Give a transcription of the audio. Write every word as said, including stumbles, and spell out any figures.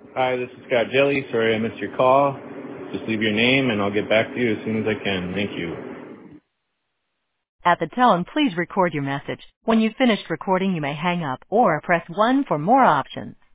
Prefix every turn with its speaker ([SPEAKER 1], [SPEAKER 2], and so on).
[SPEAKER 1] Hi, this is Scott Jelly. Sorry I missed your call. Just leave your name and I'll get back to you as soon as I can. Thank you.
[SPEAKER 2] At the tone, please record your message. When you've finished recording, you may hang up or press one for more options.